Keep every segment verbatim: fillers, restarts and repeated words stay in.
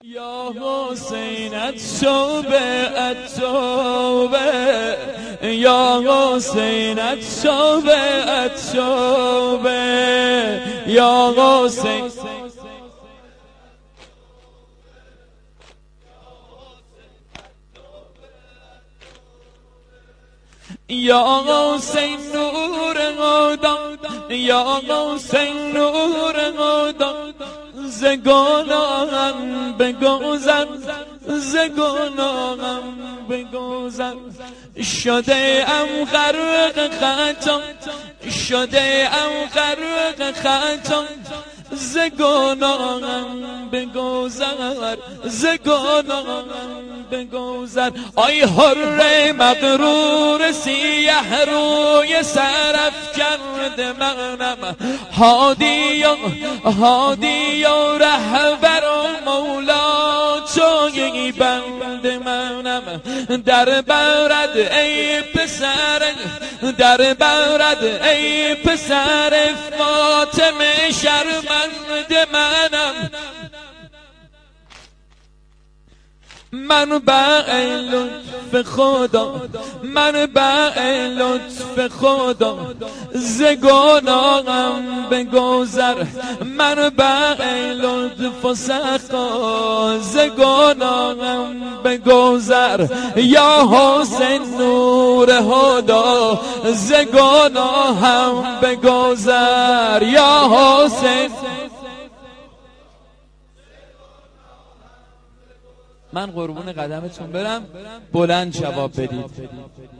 یا حسین التوبه التوبه یا حسین التوبه التوبه یا حسین یا حسین نور خدا یا حسین نور خدا ز گناهم بگذر ز گناهم بگذر شده ام غرق خطا شده ام غرق خطا ز گناهم بگذر ز گناهم بگذر آی حر مغرور سیه روی سرف کرده منم هادی و هادی و رهبر و مولا توی بند منم در برد ای پسر در برد ای پسر فاطمه شرمند منم من با لطف خدا من با لطف خدا ز گناهم بگذر من با لطف و سخا ز گناهم بگذر یا حسین نور هدا ز گناهم بگذر یا حسین. من قربون قدمتون برم بلند جواب بدید.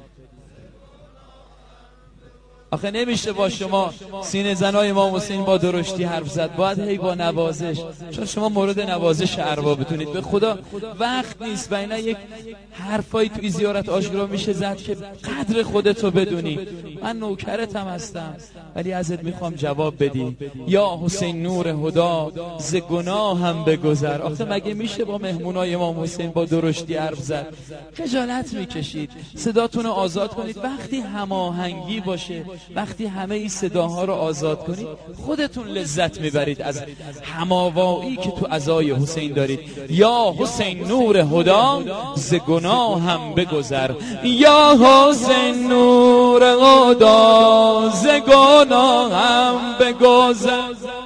آخه نمیشه با شما سینه زنای امام حسین با درشتی حرف زد، باید هی با نوازش، چون شما مورد نوازش اربابتونید. به خدا وقت نیست و اینا یک حرفایی توی زیارت آشکارا میشه زد که قدر خودتو بدونی. من نوکرتم هستم ولی ازت میخوام جواب بدی. یا حسین نور هدا ز گناهم بگذر. آخه مگه میشه با مهمونای امام حسین با درشتی حرف زد؟ خجالت میکشید. صداتونو آزاد کنید. وقتی هماهنگی باشه، وقتی همه این صداها رو آزاد کنید، خودتون لذت میبرید از هماوایی که تو عزای حسین دارید. یا حسین نور هدا ز گناهم بگذر یا حسین نور هدا ز گناهم بگذر.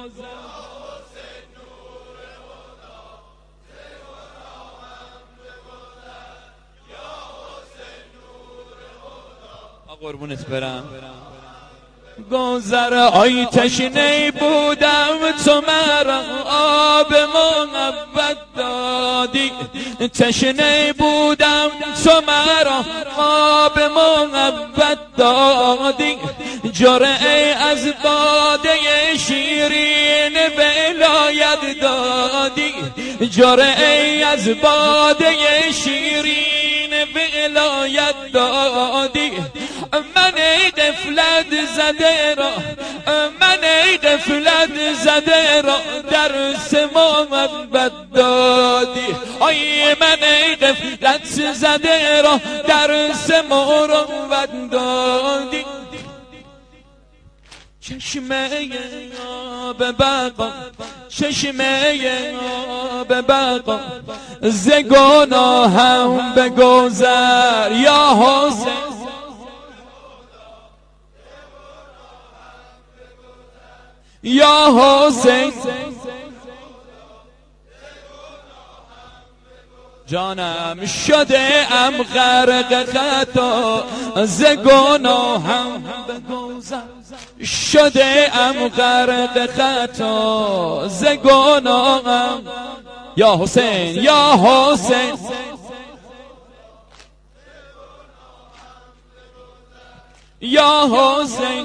قربونت برم. گذر آی تشنه بودم تو مرا آب محبت دادی، تشنه بودم تو مرا آب محبت دادی، جرعه از باده شیرین ولایت دادی، جرعه از باده شیرین ولایت دادی. من ای غفلت زده را من ای غفلت زده را درس محبت دادی. آی من ای غفلت زده را درس محبت دادی. چشمه آب بقا چشمه آب بقا ز گناهم بگذر یا حسین. یا حسین جانم شده ام غرق خطا ز گناهم بگذر، شده ام غرق خطا ز گناهم. یا حسین یا حسین یا حسین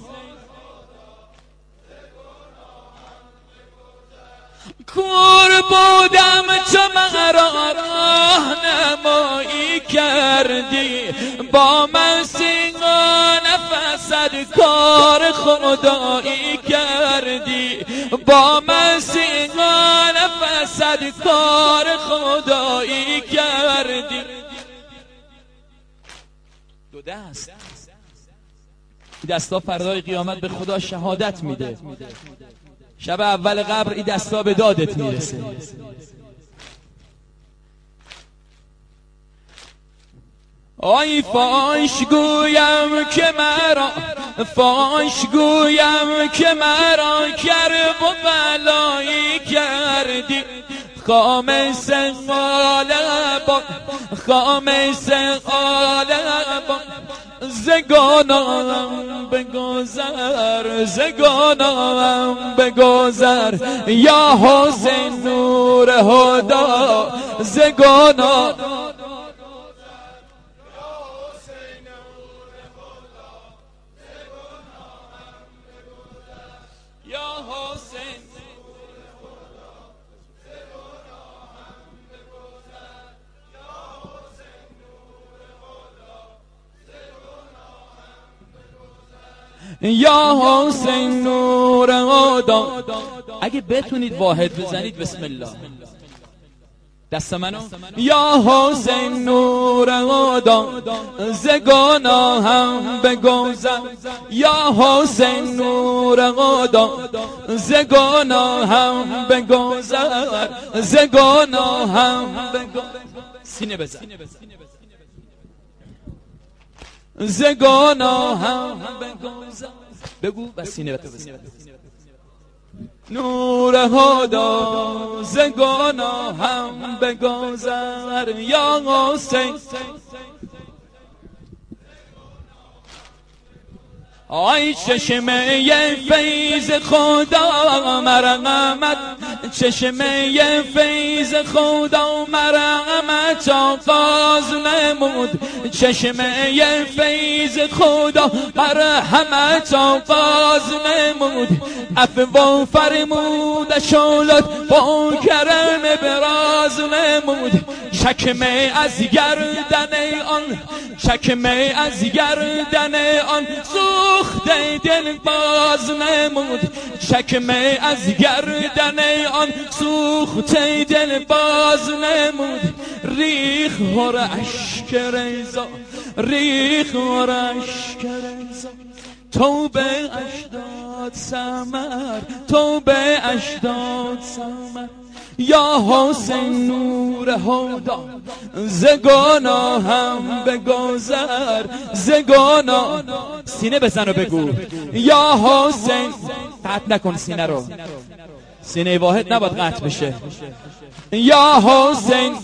کور بودم تو مرا راهنمایی کردی، با من سینگا نفست کار خدایی کردی، با من سینگا نفست کار خدایی کردی. دو دست این دستا فردای قیامت به خدا شهادت میده. شب اول قبر این دستا به دادت میرسه. آی فاش گویم که مرا فاش گویم که مرا کرب و بلایی کردی خامس قالبان خامس قالبان زگانم بگذر زگانم بگذر یا حسین نور هدا زگانم یا حسین نور هدا. اگه بتونید واحد بزنید بسم الله دست منو. یا حسین نور هدا ز گناهم بگذر یا حسین نور هدا ز گناهم بگذر ز گناهم بگذر. سینه بزن ز گناهم بگذر. بگو و سینه بزن. نور هدا ز گناهم بگذر یا حسین. آی چشمه فیض خدا مرحمت چشمه فیض خدا مرحمت آغاز نمود چشمه فیض خدا مرحمت آغاز نمود عفو فرمود شولت با کرم براز نمود چکمه از گردن آن چکمه از گردن آن سوخته دل باز نمود چکمه از گردن آن سوخته دل باز نمود ریخ هر اشک رضا ریخ هر اشک رضا توبه اشداد سمر توبه اشداد سمر یا حسین نور هدا ز گناهم بگذر ز گناه. سینه بزن و بگو یا حسین. قطع نکن سینه رو سینه واحد نباید قطع بشه. یا حسین.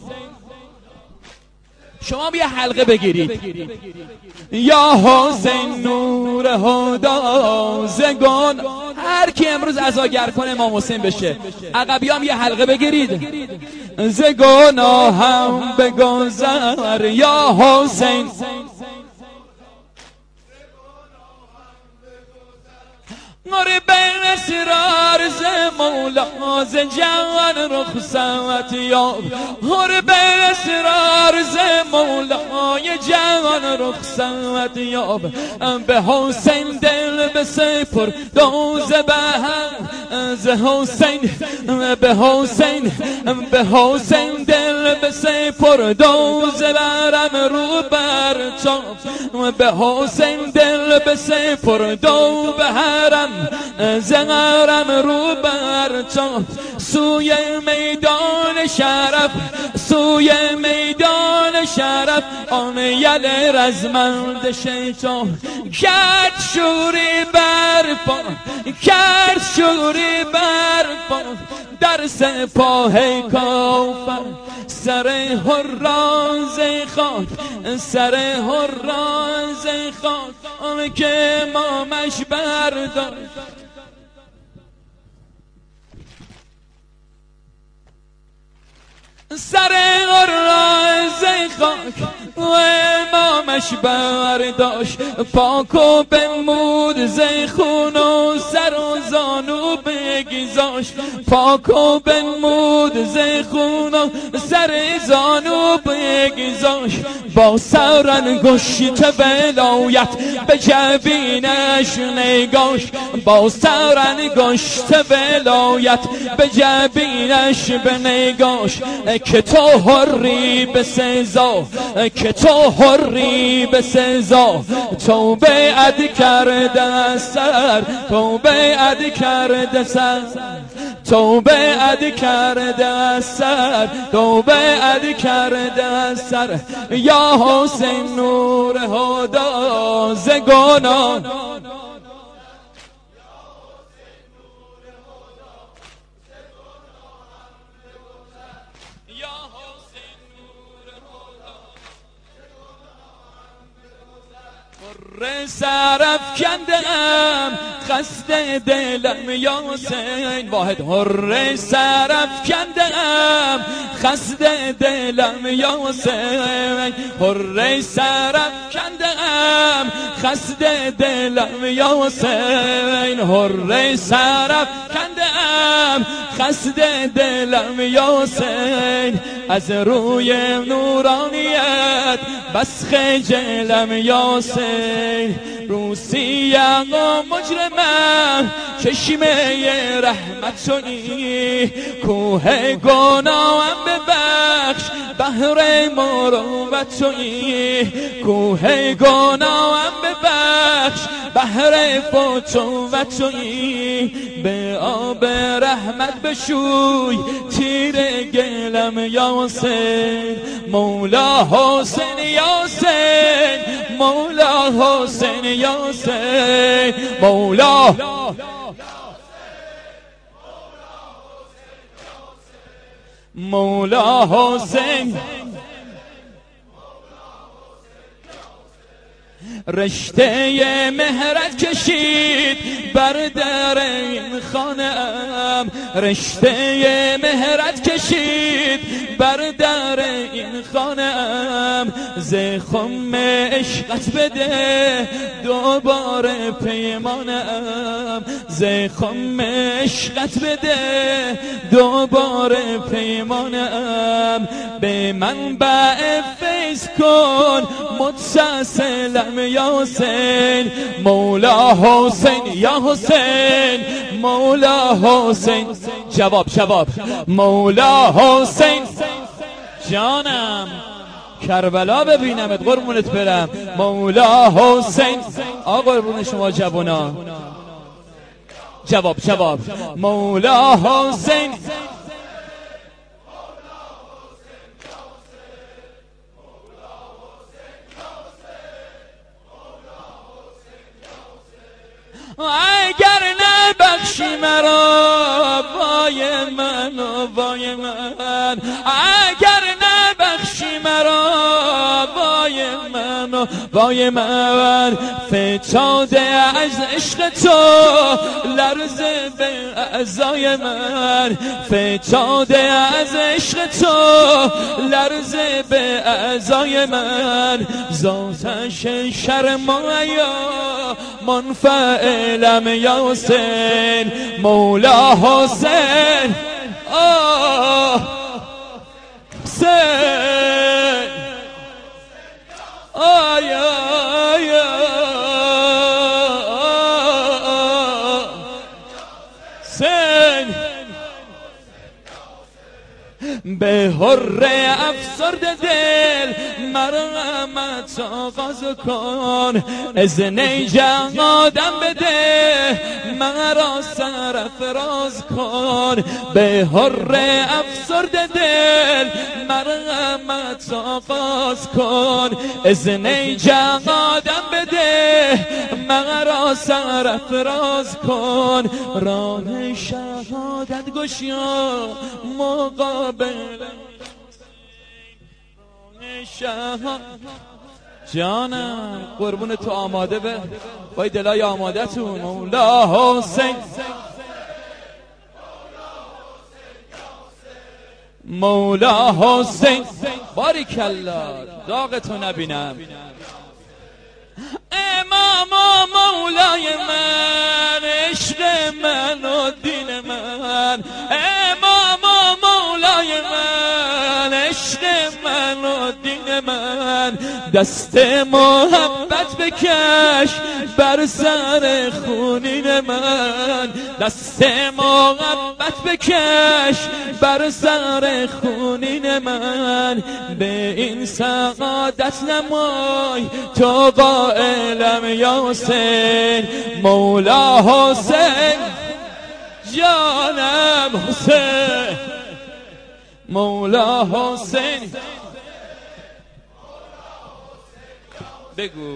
شما یه حلقه بگیرید یا حسین نور هدا ز گناه. هر کی امروز عزاگر کنه امام حسین بشه عقبیام یه حلقه بگیرید ز گناهم بگذر یا حسین. نور بین اسرار ز مولا ز جهان رخصت یاب نور بین اسرار ز مولای جهان رخصت یاب به حسین دل بسپر دوز بهم ز حسین به حسین به حسین دل بسپر دوز برم رو بر چاپ به حسین دل بسپر دو به حرم زغرم رو بر چاپ سوی میدان شرف سوی میدان شرف آن یل رزمند شیطان کرد شوری برپا کرد شوری برپا در سپاه کافر سر هراز خاک سر هراز خاک آن که امامش برداشت سر هراز خاک و امامش برداشت پاک و بنمود ز خون و سر و زانو بگذاشت پاک و بنمود ز خون و سر زانو بگذاشت با سرانگشت ولایت به جبینش نگاش با سرانگشت ولایت به جبینش بنگاش که تو حری به سزا که تو حری به سزا توبه اد کرده سر توبه اد کرده سر توبه اد کرده از سر، توبه اد کرده از سر. یا حسین نور هدا ز گناه، سرف کندم خسته دلم یا حسین. واحد حر سرف کندم خسته دلم یا حسین. حر سرف کندم خسته دلم یا حسین. حر سرف کندم خسته دلم یا حسین. از روی نورانیت بس خجلم یا حسین. روسی و مجرمم چشمه رحمت شدی. کوه گناهم ببخش بحر مروت شدی. کوه گناهم ببخش بحر فتوت شدی. به آب رحمت بشوی تیر گلم یا حسین. مولا حسین یا حسین، مولا حسین یا حسین. مولا مولا حسین. رشته مهرت کشید بر در این خانه ام. رشته مهرت کشید بر در این خانه ام. ز خم عشقت بده دوباره پیمانم. ز خم عشقت بده دوباره پیمانم. به منبع فیض کن متصلم یا حسین. مولا حسین یا حسین، مولا حسین. جواب جواب. مولا حسین جانم کربلا ببینمت قربونت برم. مولا حسین. آقا قربون شما جوونا. جواب جواب. مولا حسین. اگر نبخشی مرا وای من و وای من. اگر نبخشی مرا وای من و وای من. فتاده از عشق تو لرزه به اعضای من. فتاده از عشق تو لرزه به اعضای من. ذاتش شرم و حیا منفعلم یا حسین. مولا حسین. آه حسین. آی آی حسین. به حر افسرده دل مرحمت آغاز کن. اذن جهادم بده مرا سرفراز کن. به حر افسرده دل مرحمت آغاز کن. اذن جهادم بده مرا سرفراز کن. راه شهادت گشا مقابل جانم قربون تو. آماده به وای دلای آماده تون. مولا حسین. مولا حسین. باریکالله داغ تو نبینم. امام و مولای من، عشق من و دین من. امام و مولای من، عشق من و دین من. دست محبت بکش بر سر خونین من. دست محبت بکش بر سر خونین من. به این سعادت نمای تو قائلم یا حسین. مولا حسین جانم حسین مولا حسین بگو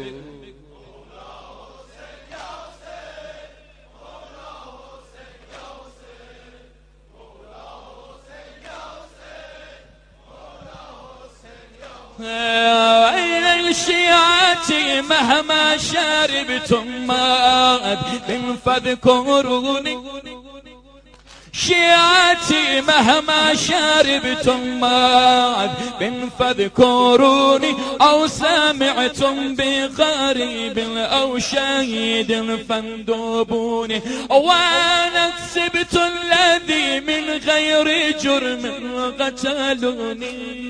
أين شيعتي مهما شربتم ماء فاذكروني شيعتي مهما شربتم ماء فاذكروني أو سمعتم بغريب أو شهيد فاندبوني وأنا كسبت الذي من غير جرم قتلوني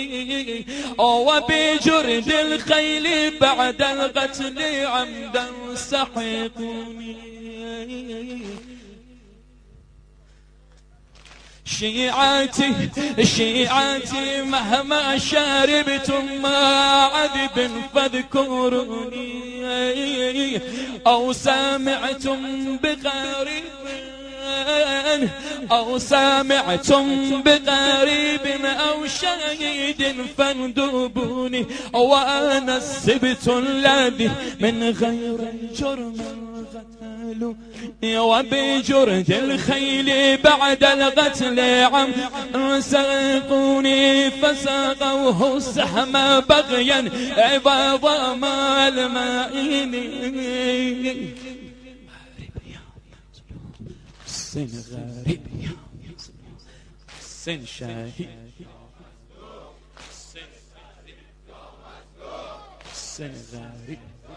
وبجرد الخيل بعد القتل عمدا سحقوني شيعتي شيعتي مهما شربتم ما عذب فاذكروني أو سمعتم بغريب أو سمعتم بغريب أو شهيد فاندبوني وأنا السبت الذي من غير جرم قتلوا وبجرد الخيل بعد القتل عم ساقوني فساقوه السحم بغيا عوض ما المائن حسين غريب حسين شهيد حسين غريب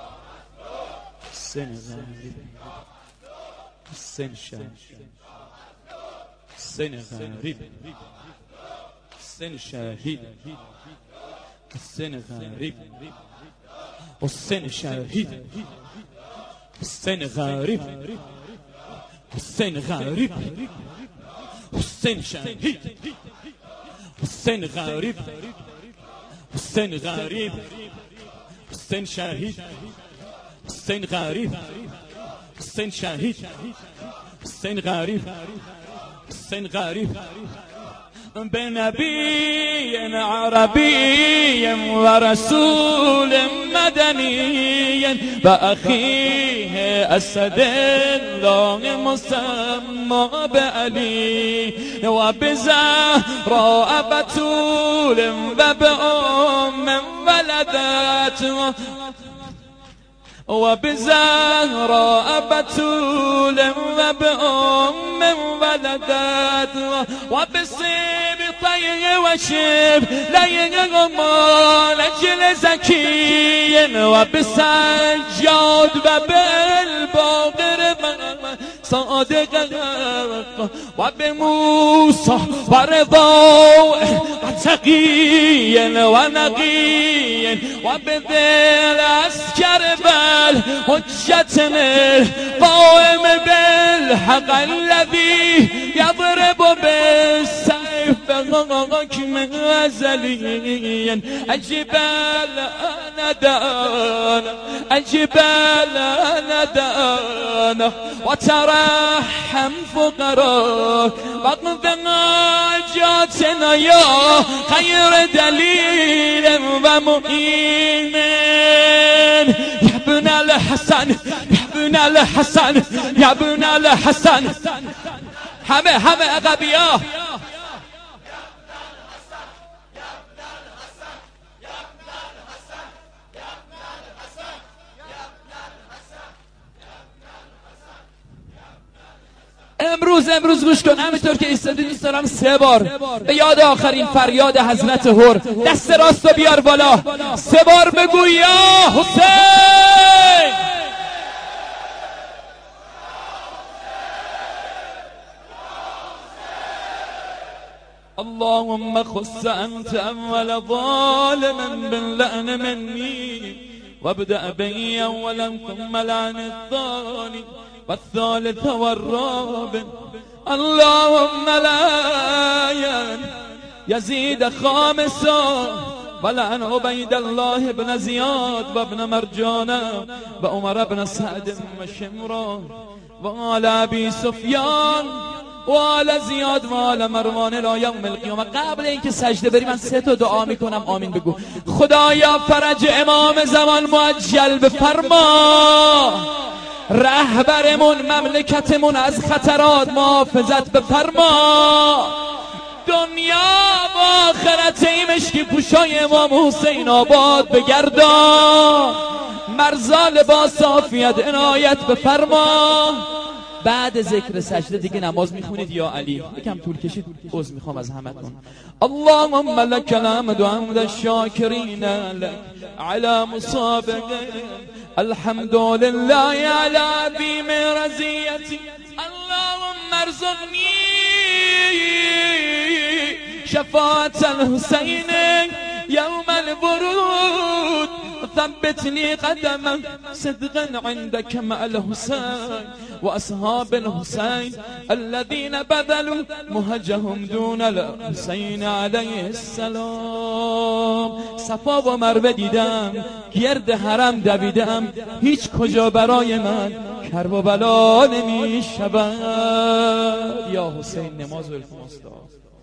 حسين غريب حسين شهيد حسين غريب حسين شهيد حسين غريب حسين شهيد حسين غريب حسين غريب حسين شهيد حسين غريب حسين غريب حسين شهيد حسين غريب حسين شهيد حسين غريب حسين غريب بنبي عربي ورسول مدني بأخيه أسد الله مسمى بعلي وبزهراء بتول وبأم ولدت وبزهراء بتول وبأم ولدت وبسبطي وشب ليغمال أجل زكي وبسجاد وبالباقر صادق وبموسى ورضا تقي ونقي وبذل أسكر بالحجتنا القائم بالحق الذي يضرب بالسيف حكما أزليا الجبال ندانا الجبال ندانا وترحم فقراء بطن ناجاتنا يا خير دليل ومؤمن يا ابن الحسن يا ابن الحسن يا ابن الحسن همه همه عقبیا امروز امروز گوش کن، همینطور که ایستادی دوست دارم سه بار به یاد آخرین فریاد حضرت هر دست راستو بیار بالا، سه بار بگو یا حسین. اللهم خص انت اول ظالما باللعن مني وابدأ بي اولا ثم لعن الثاني والثالث والرابع. اللهم لا يزيد خامسا ولعن عبيد الله بن زياد وابن مرجانة وعمر بن سعد وشمران و آل ابی سفیان و آل زیاد و آل مروان الی یوم القیامه. قبل اینکه سجده بری من سه تا دعا میکنم، آمین بگو. خدایا فرج امام زمان معجل بفرما، رهبرمون مملکتمون از خطرات محافظت بفرما، دنیا و آخرت این مشکی پوشای امام حسین آباد بگردان، مرزا لباس عافیت عنایت بفرما. بعد ذکر سجده دیگه نماز میخونید یا علی. یکم طول کشید، عذر میخوام از همتون. اللهم لك الحمد حمد الشاکرین لك على مصابك، الحمد لله على عظیم رضیتی، اللهم ارزقنی شفاعة الحسین يوم الورود، ثبتني قدما صدقا عندك مع الحسين وأصحاب الحسين الذين بذلوا مهجهم دون الحسين عليه السلام. صفا و مروه دیدم، گرد حرم دویدم، هیچ کجا برای من کرب و بلا نمی شود. یا حسین نماز و التماس دار.